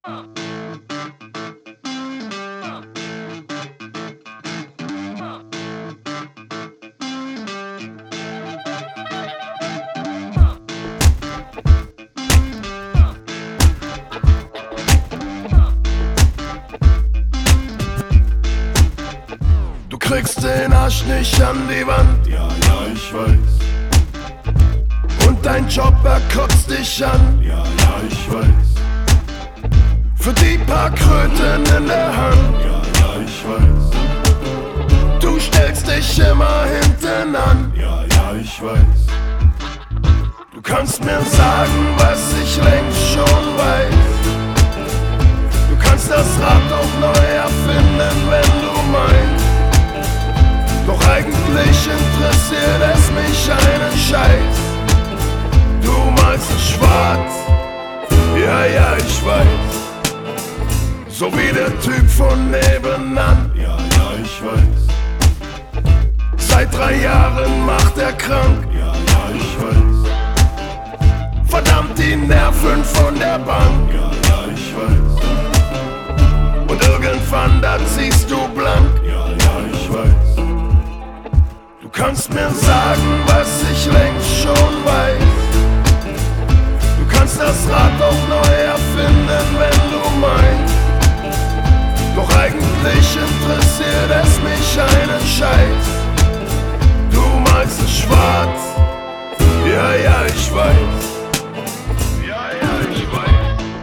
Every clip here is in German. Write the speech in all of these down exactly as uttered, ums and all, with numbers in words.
Du kriegst den Arsch nicht an die Wand, Ja, ja, ich weiß. und dein Job erkotzt dich an. Ja, ja, ich weiß. Für die paar Kröten in der Hand, Ja, ja, ich weiß. du stellst dich immer hinten an. Ja, ja, ich weiß. Du kannst mir sagen, was ich längst schon weiß. Du kannst das Rad auch neu erfinden, wenn du meinst. Doch eigentlich interessiert es mich einen Scheiß. Du malst es schwarz, ja, ja, ich weiß. So wie der Typ von nebenan. Ja, ja, ich weiß. Seit drei Jahren macht er krank. Ja, ja, ich weiß. Verdammt die Nerven von der Bank. Ja, ja, ich weiß. Und irgendwann, da ziehst du blank. Ja, ja, ich weiß. Du kannst mir sagen, was ich längst schon weiß. Du kannst das Rad auch neu erfinden, wenn du meinst. Doch eigentlich interessiert es mich einen Scheiß. Du malst es schwarz, ja, ja, ich weiß. Ja, ja, ich weiß.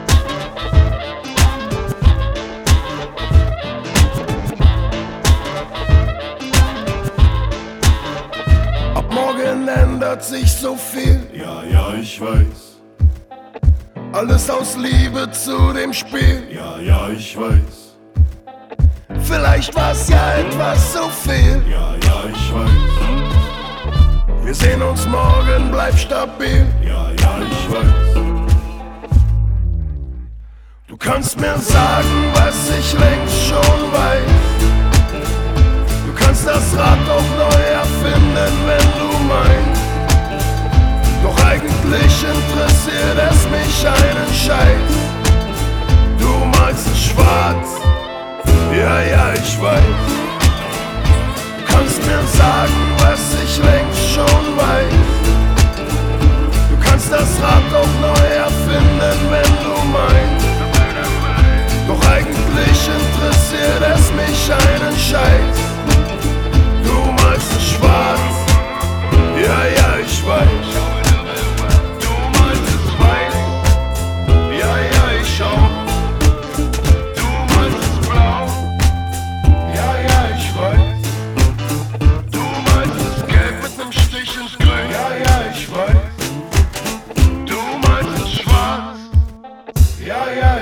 Ab morgen ändert sich so viel. Ja, ja, ich weiß. Alles aus Liebe zu dem Spiel. Ja, ja, ich weiß. Vielleicht war's ja etwas zu viel. Ja, ja, ich weiß. Wir sehen uns morgen, bleib stabil. Ja, ja, ich weiß. Du kannst mir sagen, was ich längst schon weiß. Du kannst das Rad auch neu erfinden, wenn du meinst. Doch eigentlich interessiert es mich einen Scheiß. Du malst es schwarz, ja, ja, ich weiß. Du kannst mir sagen, was ich längst schon weiß. Du kannst das Rad auch neu erfinden, wenn du meinst. Doch eigentlich interessiert es mich einen Scheiß. Du malst es schwarz, ja, ja, ich weiß. Du malst es weiß, ja, ja, ich auch. Du malst es blau, ja, ja, ich weiß. Du malst es gelb mit nem Stich ins Grün, ja, ja, ich weiß. Du malst es schwarz, ja, ja,